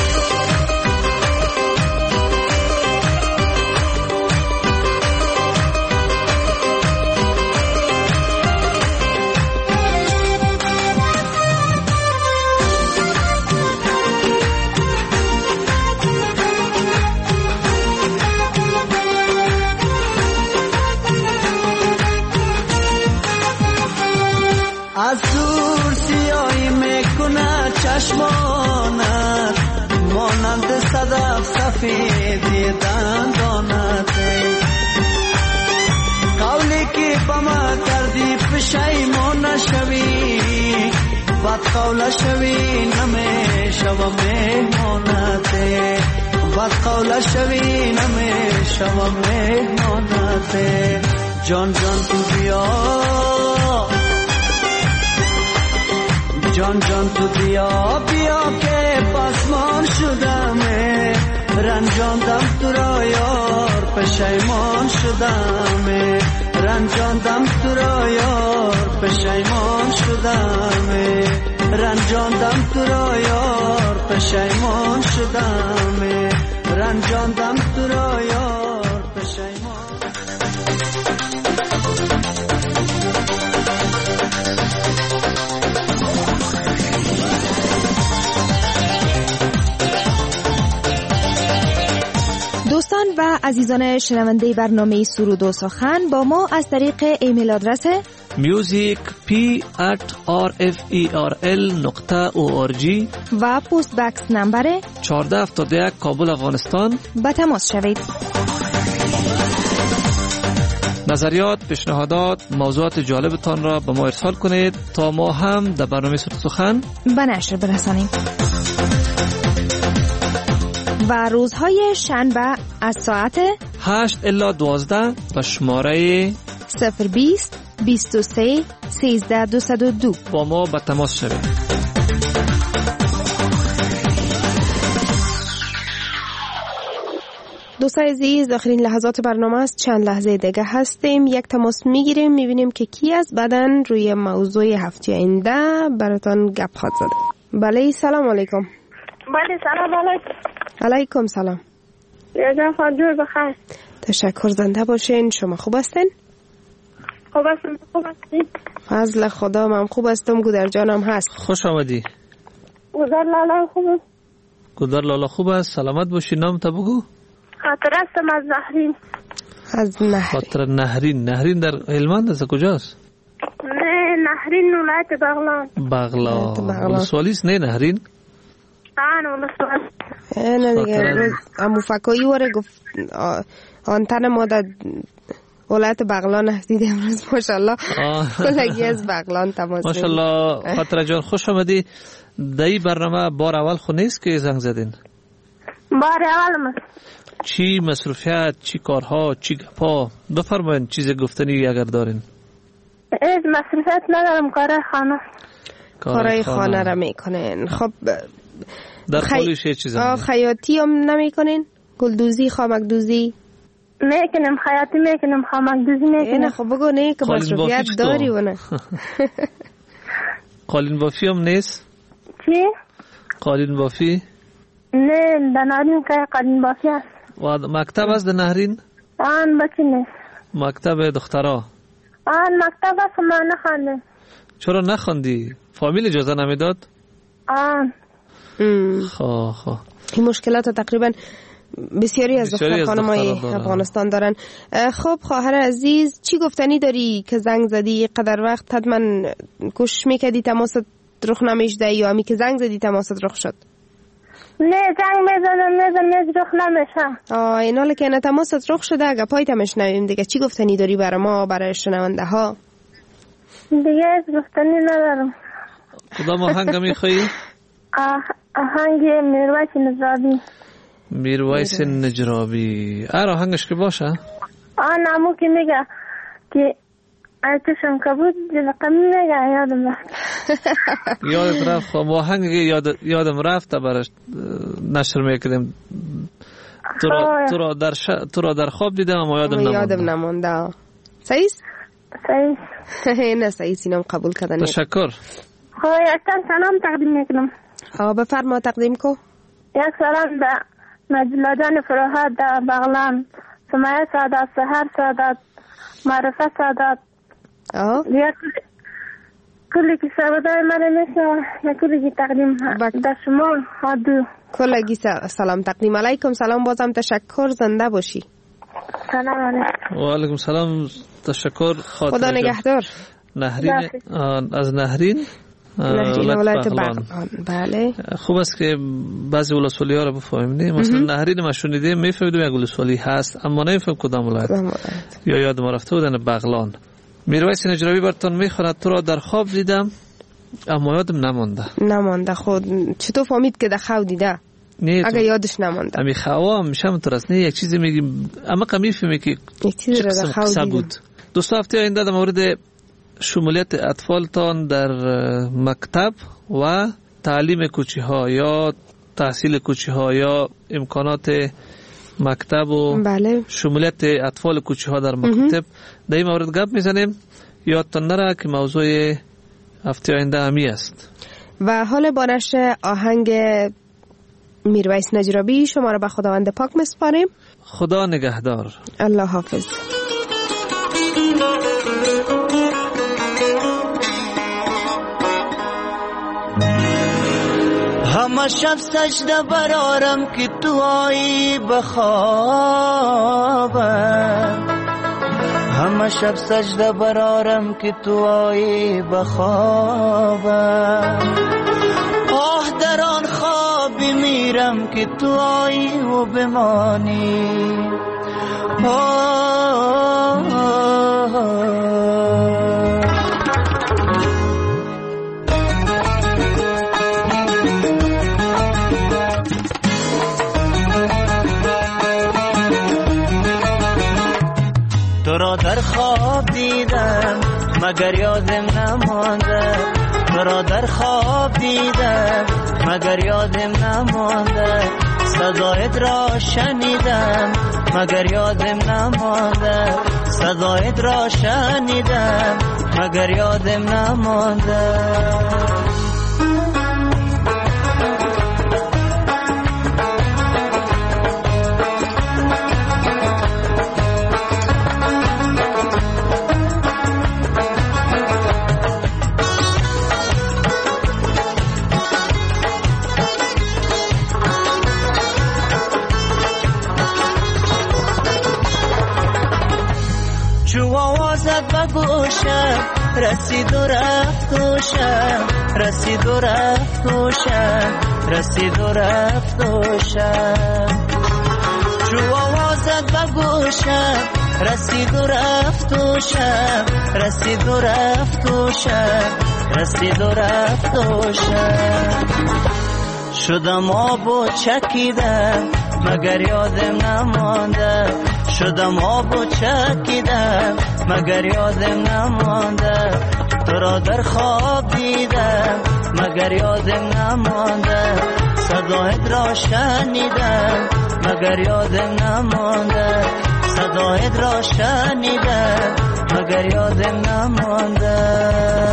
از دور سیاهی میکنه چشمانت، مانند صدف سفیدی دندانت، قولی که با ما کردی پشیمان نشوی، بد قول شوی نمیشوم مهمانت، بد قول شوی نمیشوم مهمانت. جان جان تو بیا، جان جان تو بیا بیا که پسمان شدمه، رنجاندم تو را یار پشیمان شدمه، رنجاندم تو را یار پشیمان شدمه، رنجاندم تو را یار پشیمان شدمه، رنجاندم تو را یار پشیمان. عزیزان شنونده برنامه سرود و سخن با ما از طریق ایمیل آدرس music p at r f e r l نقطه او آر جی و پست بکس نمبر چهارده هفتاد و یک کابل افغانستان به تماس شوید. نظریات، پیشنهادات، موضوعات جالبتان را به ما ارسال کنید تا ما هم در برنامه سرود و سخن به نشر برسانیم. و روزهای شنبه از ساعت هشت الی دوازده و شماره صفر بیست بیست و سه سیزده دویست و دو با ما به تماس شوید. دوستان عزیز، آخرین لحظات برنامه است. چند لحظه دیگه هستیم، یک تماس میگیریم، میبینیم که کی از بدن روی موضوع هفته آینده براتان گپ خواهد زد. بله، سلام علیکم. بله، سلام علیکم. علیکم سلام. یادم خواهدور بخیر. تشکر، زنده باشین. شما خوب هستین؟ خوب هستم. خوب هستین؟ فضل خدا من خوب هستم. گودر جانم هست. خوش آمدی. گودر لالا خوب. گودر لالا خوب است. سلامت باشی. نام تا بگو. خاطر هستم از نهرین. از نهرین. خاطر نهرین. نهرین در هلمند از کجاست؟ نه، نهرین ولایت بغلان. بغلان. ولسوالیست نه نهرین؟ آن ولسوالی. نه دیگه امو فکایی وره گفت آنتن ما در ولایت بغلان هستید امروز. ماشاءالله کلگی از بغلان تماس. ماشاءالله خاطر جان خوش آمدی. دایی برنامه بار اول خو نیست که زنگ زدین؟ بار اول ما چی مصروفیت، چی کارها، چی گپا؟ بفرمایید چیز گفتنی اگر دارین. از مصروفیت ندارم، کارهای خانه. کارهای خانه را میکنین. خب در خالیش یه چیز هم خیاطی هم نمیکنین؟ گلدوزی، خامکدوزی؟ میکنم، خیاطی میکنم، خامکدوزی میکنم. نه خب بگو نه که مصروفیت داری و نه. قالین بافی هم نیست؟ چی؟ قالین بافی؟ نه، در نهرین که قالین بافی هست. و مکتب هست در نهرین؟ آن بچه نیست. مکتب دخترها؟ آن مکتب هست ما نخوانده. چرا نخوندی؟ فامیل اجازه نمیداد؟ آن خواه خواه این مشکلات تقریبا بسیاری از دختر خانمای افغانستان دارن. خب خواهر عزیز، چی گفتنی داری که زنگ زدی قدر وقت حتما کوشش میکردی تماست رخ نمیشده یا همی که زنگ زدی تماست رخ شد؟ نه، زنگ میزنم میزنم رخ نمیشه. آه این حالا که نه تماست رخ شده اگه پای تمش نویم دیگه چی گفتنی داری برای ما، برای شنونده ها؟ دیگه گفتنی ندارم. کدام آهنگ میخوایی؟ آهنگ میرویس نجرابی. میرویس نجرابی. ار آهنگش که باشه؟ آه نمو که میگه که ارتشم کبود رقم میگه یادم رفت. یادت رفت؟ خب آهنگ یاد یادم رفت برش نشر میکردیم. تو را تو را در ش... تو را در خواب دیدم اما یادم نمونده. یادم نمونده. صحیح؟ صحیح. نه صحیح، سینم قبول کردن. تشکر. خب یک سلام تقدیم میکنم. آه بفرما تقدیم کو. یک سلام به نجلا جان فروهد در بغلان، سمیه سعادت، سحر سعادت، معرفه سعادت. آه یک کلی که سعادت من میشه یک کلی که تقدیم در شما حدو کلگی سلام تقدیم. علیکم سلام، بازم تشکر، زنده باشی. سلام علیکم. و علیکم سلام، تشکر. خدا نگهدار. نهرین از نهرین ولایت بغلان. بله خوب است که بعضی ولسوالی ها رو بفهمیم. مثلا نهرین ما شنیدیم میفهمیدیم یک ولسوالی هست اما نمیفهم کدام ولایت. یا یاد ما رفته بودن بغلان. میرویس نجرابی براتون میخواند تو را در خواب دیدم اما یادم نمانده. نمانده. خود چطور فهمید که در خواب دیده؟ اگه یادش نمانده. امی خواب میشم مترس نه یک چیزی میگیم اما کمی میفهمی که یک چیزی را در خواب بود. دوست هفته آینده در مورد شمولیت اطفالتان در مکتب و تعلیم کوچی ها یا تحصیل کوچی ها یا امکانات مکتب و بله. شمولیت اطفال کوچی ها در مکتب در این مورد گپ میزنیم. یادتان نره که موضوع هفته آینده همی است. و حال با نشر آهنگ میرویس نجرابی شما را به خداوند پاک میسپاریم. خدا نگهدار. الله حافظ. हम همه شب سجده برارم که تو آیی بخوابم، همه شب سجده برارم که تو آیی بخوابم. آه در آن خوابی میرم که تو آیی و بمانی. آه تو را در خواب دیدم مگر یادم نمانده، تو را در خواب دیدم مگر یادم نمانده. صدایت را شنیدم مگر یادم نمانده، صدایت را شنیدم مگر یادم نمانده. بگوشم رسید و رفت گوشم، رسید و رفت گوشم، رسید و رفت گوشم. چو آوازت بگوشم رسید و رفت گوشم، رسید و رفت گوشم، رسید و رفت گوشم. شدم آب و چکیدم مگر یادم نمانده، شدم آب و چکیدم مگر یادم نمانده. تو را در خواب دیدم مگر یادم نمانده، صدایت را شنیدم مگر یادم نمانده، صدایت را شنیدم مگر یادم نمانده.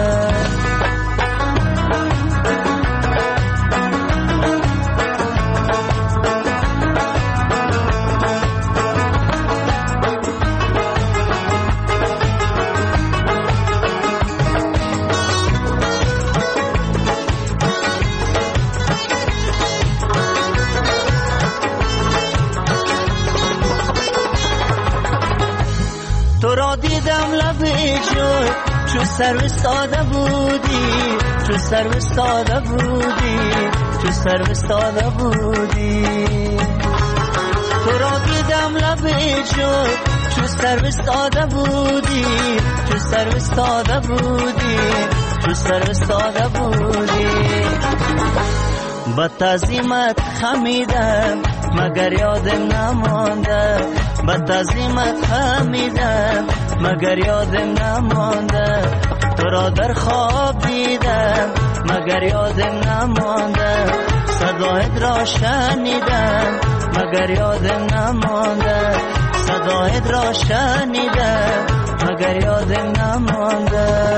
تو را دیدم لب جوی چو سر استاده بودی، چو سر استاده بودی، چو سر استاده بودی. تو را دیدم لب جوی چو سر استاده بودی، چو سر استاده بودی، چو سر استاده بودی. با تعظیمت خمیدم مگر یادم نمانده، با تعظیمت خمیدم مگر یادم نمانده. تو را در خواب دیدم مگر یادم نمانده، صدایت را شنیدم مگر یادم نمانده، صدایت را شنیدم مگر یادم نمانده.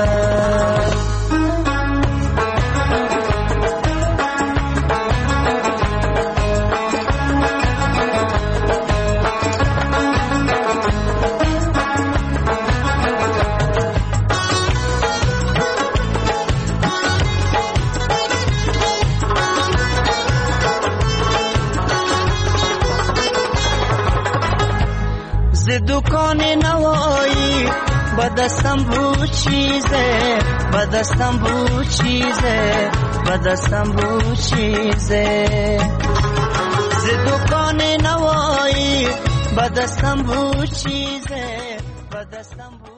دکان نوایی با دستم بود چیزه، با دستم بود چیزه، با دستم بود چیزه. ز دکان نوایی با دستم بود چیزه، با دستم بود